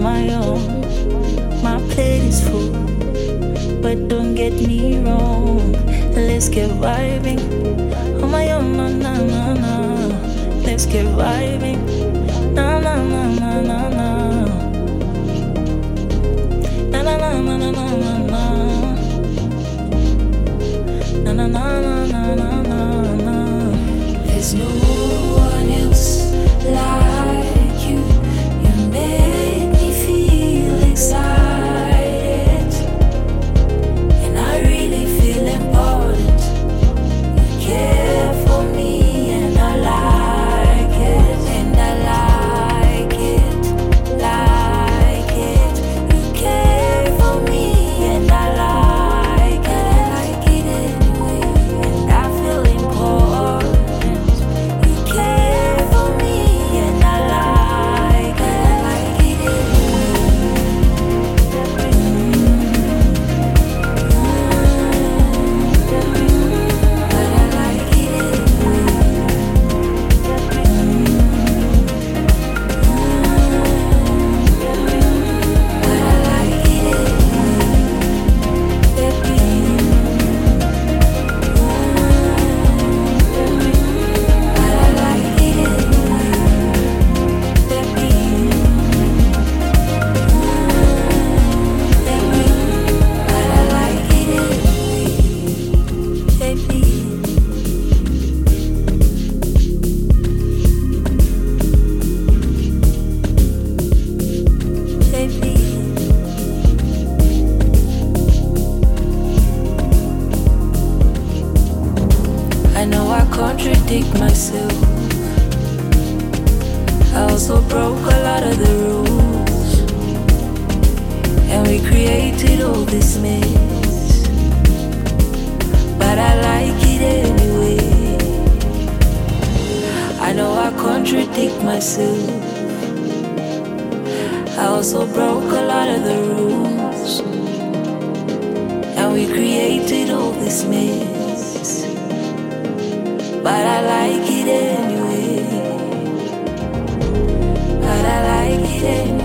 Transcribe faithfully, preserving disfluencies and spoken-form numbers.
my own. My plate is full, but don't get me wrong. Let's get vibing on my own, na na na na. Let's get vibing, na na na na na na. Na na na na na na na na. Na na na na na na na. There's no one else like you. You make me feel excited, and I really feel important. You care for me, and I like it, and I like it, like it. You care for me, and I like it, I like it anyway, and I feel important. You care for me, and I like it, I like it I know I contradict myself. I also broke a lot of the rules, and we created all this mess. But I like it anyway. I know I contradict myself. I also broke a lot of the rules, and we created all this mess. But I like it anyway. But I like it anyway.